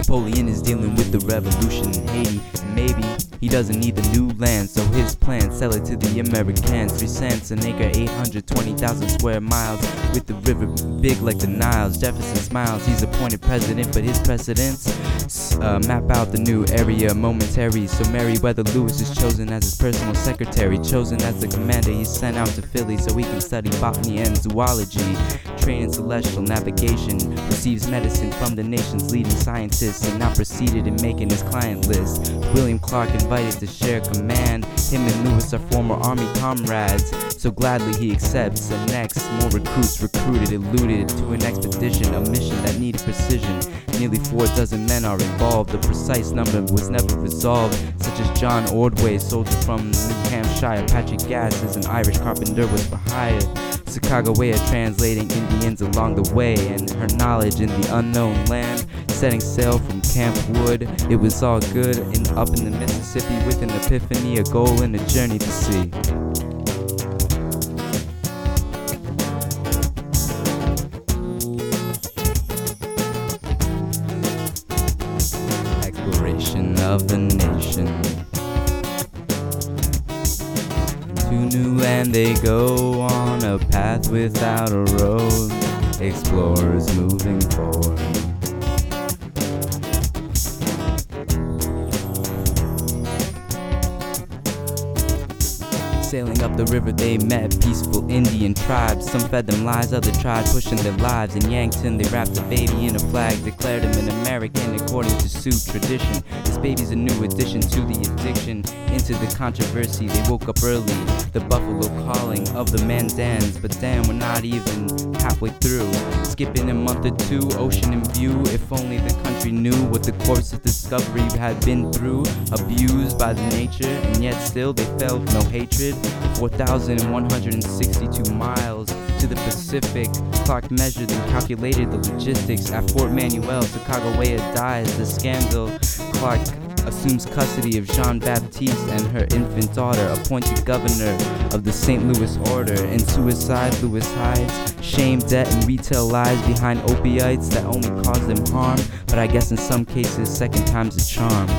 Napoleon is dealing with the revolution in Haiti, and maybe he doesn't need the new land, so his plan, sell it to the Americans. 3 cents an acre, 820,000 square miles, with the river big like the Niles. Jefferson smiles, he's appointed president, but his precedents map out the new area momentary. So Meriwether Lewis is chosen as his personal secretary, chosen as the commander. He's sent out to Philly so he can study botany and zoology, train in celestial navigation, receives medicine from the nation's leading scientists, and now proceeded in making his client list. William Clark invited to share command. Him and Lewis are former army comrades, so gladly he accepts. And next, more recruits recruited, eluded to an expedition, a mission that needed precision. Nearly 4 dozen men are involved. The precise number was never resolved, such as John Ordway, soldier from New Hampshire. Patrick Gass is an Irish carpenter, was for hire. Sacagawea translating Indians along the way, and her knowledge in the unknown land. Setting sail from Camp Wood, it was all good. And up in the Mississippi with an epiphany, a goal and a journey to see. Exploration of the nation. To new land they go on a path without a road. Explorers moving forward. Sailing up the river they met peaceful Indian tribes. Some fed them lies, others tried pushing their lives. In Yankton they wrapped the baby in a flag, declared him an American according to Sioux tradition. This baby's a new addition to the addiction. Into the controversy they woke up early, the buffalo calling of the Mandans. But damn, we're not even halfway through. Skipping a month or 2, ocean in view. If only the country knew what the course of discovery had been through. Abused by the nature, and yet still they felt no hatred. 4,162 miles to the Pacific. Clark measured and calculated the logistics. At Fort Manuel, Sacagawea dies. The scandal. Clark assumes custody of Jean-Baptiste and her infant daughter, appointed governor of the St. Louis Order. In suicide, Lewis hides shame, debt, and retail lies behind opiates that only cause them harm. But I guess in some cases, second time's a charm.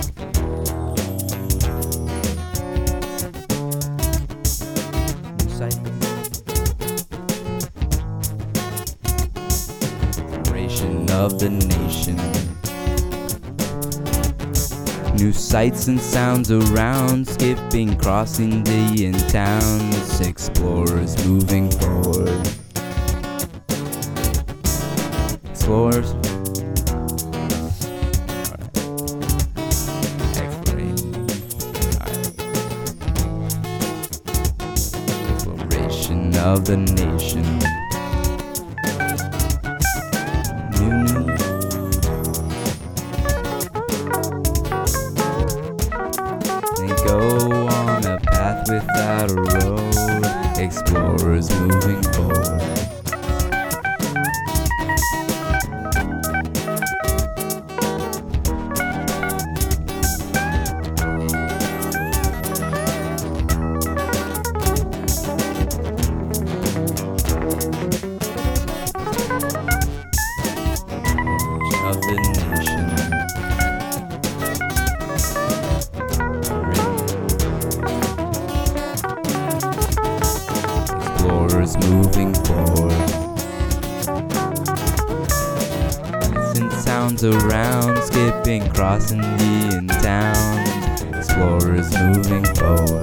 Of the nation. New sights and sounds around, skipping, crossing Indian towns. Explorers moving forward. Explorers. Exploration of the nation. Go on a path without a road. Explorers moving forward. Of the nation. Explorers moving forward. Lights sounds around, skipping, crossing Indian towns. Explorers moving forward.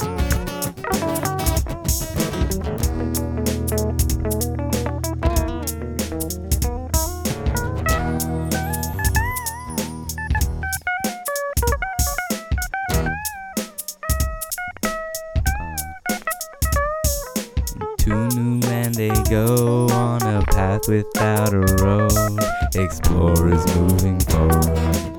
To new land they go on a path without a road. Explorers moving forward.